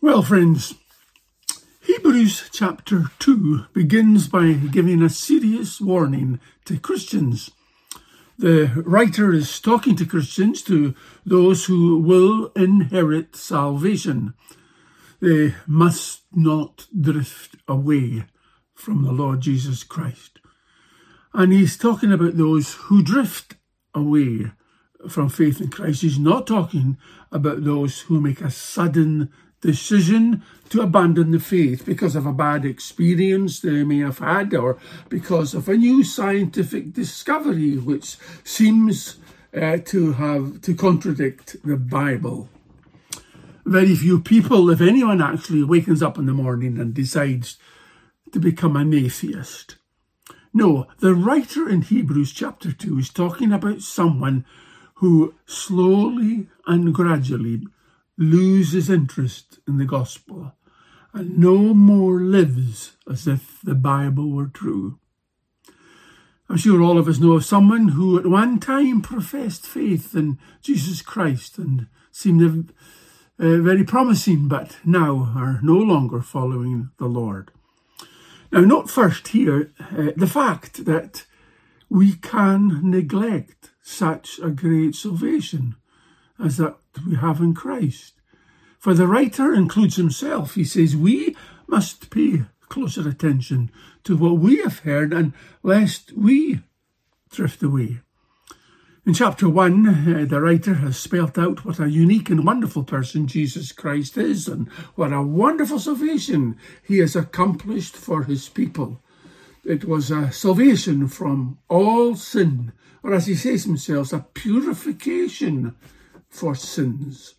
Well, friends, Hebrews chapter 2 begins by giving a serious warning to Christians. The writer is talking to Christians, to those who will inherit salvation. They must not drift away from the Lord Jesus Christ. And he's talking about those who drift away from faith in Christ. He's not talking about those who make a sudden decision to abandon the faith because of a bad experience they may have had, or because of a new scientific discovery which seems to contradict the Bible. Very few people, if anyone, actually wakens up in the morning and decides to become an atheist. No, the writer in Hebrews chapter 2 is talking about someone who slowly and gradually loses interest in the gospel and no more lives as if the Bible were true. I'm sure all of us know of someone who at one time professed faith in Jesus Christ and seemed very promising, but now are no longer following the Lord. Now, note first here the fact that we can neglect such a great salvation as that we have in Christ. For the writer includes himself. He says we must pay closer attention to what we have heard, and lest we drift away. In chapter 1, the writer has spelt out what a unique and wonderful person Jesus Christ is, and what a wonderful salvation he has accomplished for his people. It was a salvation from all sin, or as he says himself, a purification for sins.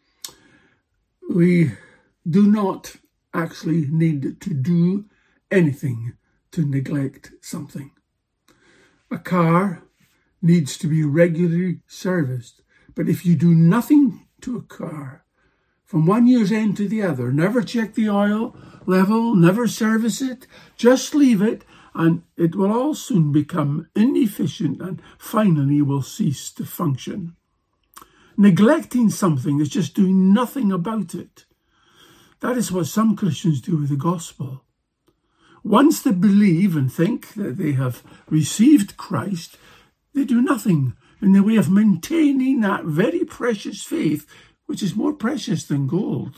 We do not actually need to do anything to neglect something. A car needs to be regularly serviced, but if you do nothing to a car from 1 year's end to the other, never check the oil level, never service it, just leave it, and it will all soon become inefficient and finally will cease to function. Neglecting something is just doing nothing about it. That is what some Christians do with the gospel. Once they believe and think that they have received Christ, they do nothing in the way of maintaining that very precious faith, which is more precious than gold.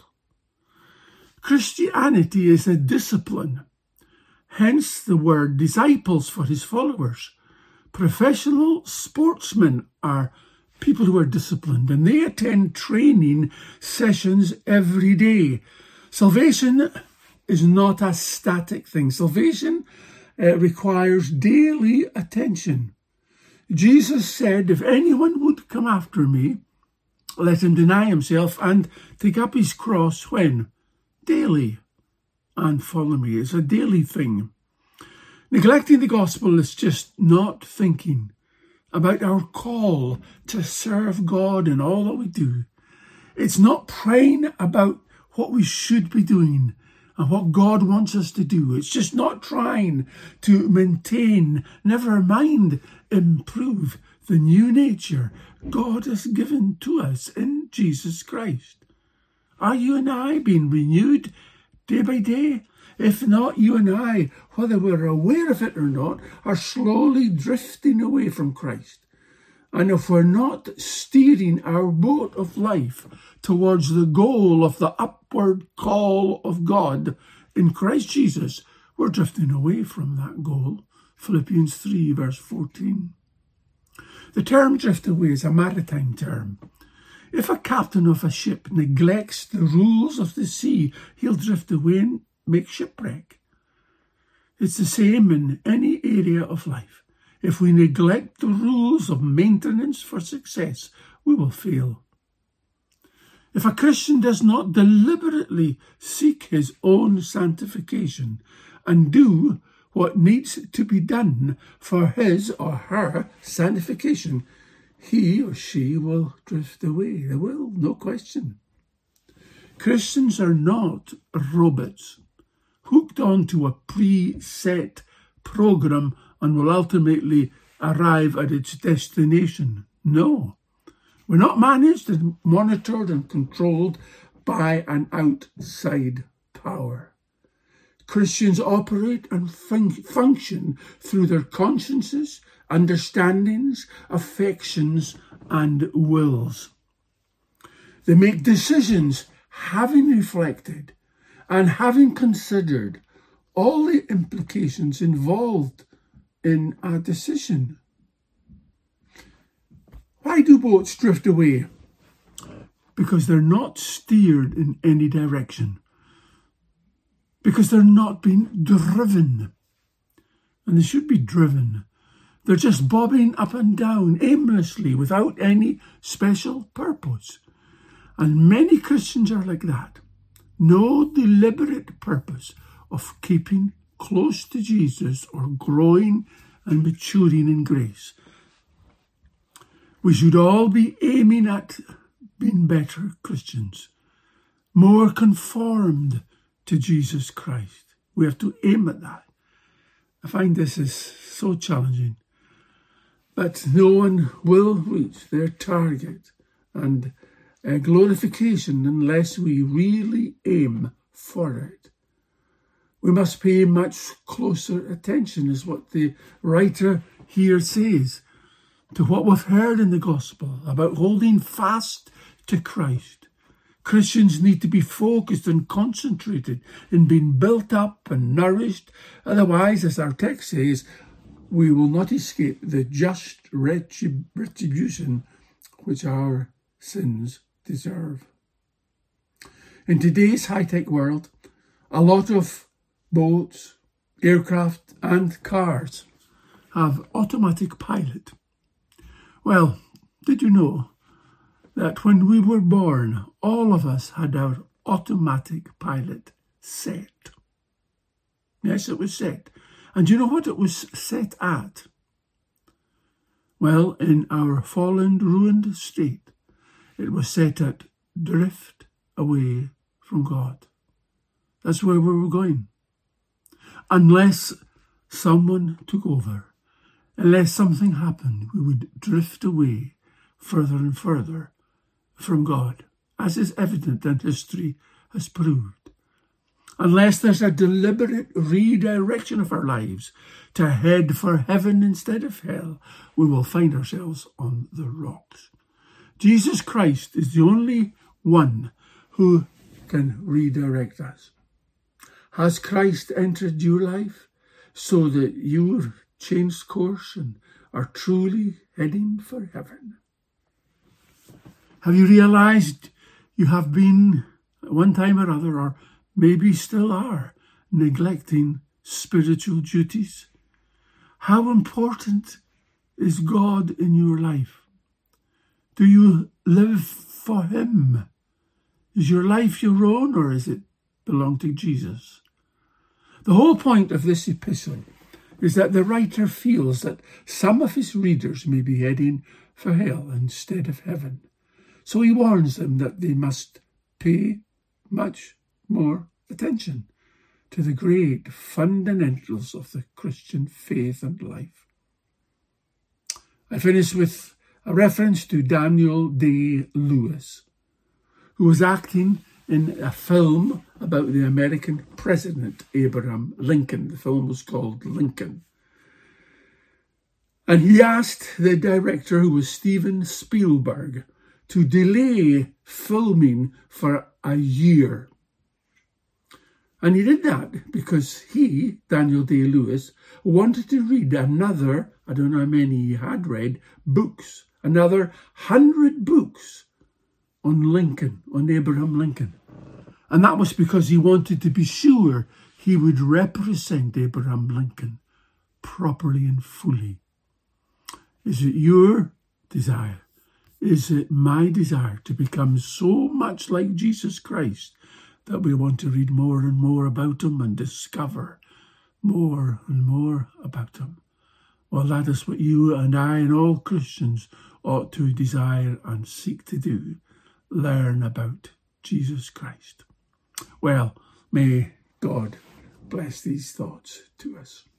Christianity is a discipline, hence the word disciples for his followers. Professional sportsmen are people who are disciplined, and they attend training sessions every day. Salvation is not a static thing. Salvation requires daily attention. Jesus said, if anyone would come after me, let him deny himself and take up his cross when? Daily, and follow me. It's a daily thing. Neglecting the gospel is just not thinking about our call to serve God in all that we do. It's not praying about what we should be doing and what God wants us to do. It's just not trying to maintain, never mind improve, the new nature God has given to us in Jesus Christ. Are you and I being renewed day by day? If not, you and I, whether we're aware of it or not, are slowly drifting away from Christ. And if we're not steering our boat of life towards the goal of the upward call of God in Christ Jesus, we're drifting away from that goal. Philippians 3 verse 14. The term drift away is a maritime term. If a captain of a ship neglects the rules of the sea, he'll drift away and make shipwreck. It's the same in any area of life. If we neglect the rules of maintenance for success, we will fail. If a Christian does not deliberately seek his own sanctification and do what needs to be done for his or her sanctification, he or she will drift away. They will, no question. Christians are not robots hooked onto a preset program and will ultimately arrive at its destination. No, we're not managed and monitored and controlled by an outside power. Christians operate and function through their consciences, understandings, affections, and wills. They make decisions having reflected and having considered all the implications involved in a decision. Why do boats drift away? Because they're not steered in any direction. Because they're not being driven. And they should be driven. They're just bobbing up and down aimlessly without any special purpose. And many Christians are like that. No deliberate purpose of keeping close to Jesus or growing and maturing in grace. We should all be aiming at being better Christians, more conformed to Jesus Christ. We have to aim at that. I find this is so challenging. But no one will reach their target and glorification unless we really aim for it. We must pay much closer attention, is what the writer here says, to what we've heard in the gospel about holding fast to Christ. Christians need to be focused and concentrated in being built up and nourished. Otherwise, as our text says, we will not escape the just retribution which our sins deserve. In today's high-tech world, a lot of boats, aircraft and cars have automatic pilot. Well, did you know that when we were born, all of us had our automatic pilot set? Yes, it was set. And do you know what it was set at? Well, in our fallen, ruined state, it was set at drift away from God. That's where we were going. Unless someone took over, unless something happened, we would drift away further and further from God, as is evident and history has proved. Unless there's a deliberate redirection of our lives to head for heaven instead of hell, we will find ourselves on the rocks. Jesus Christ is the only one who can redirect us. Has Christ entered your life so that you've changed course and are truly heading for heaven? Have you realized you have been, at one time or other, or maybe still are, neglecting spiritual duties? How important is God in your life? Do you live for Him? Is your life your own, or is it belong to Jesus? The whole point of this epistle is that the writer feels that some of his readers may be heading for hell instead of heaven. So he warns them that they must pay much more attention to the great fundamentals of the Christian faith and life. I finish with a reference to Daniel Day-Lewis, who was acting in a film about the American president, Abraham Lincoln. The film was called Lincoln. And he asked the director, who was Steven Spielberg, to delay filming for a year. And he did that because he, Daniel Day-Lewis, wanted to read another, I don't know how many he had read, books, another 100 books on Lincoln, on Abraham Lincoln. And that was because he wanted to be sure he would represent Abraham Lincoln properly and fully. Is it your desire? Is it my desire to become so much like Jesus Christ that we want to read more and more about him and discover more and more about him? Well, that is what you and I and all Christians ought to desire and seek to do. Learn about Jesus Christ. Well, may God bless these thoughts to us.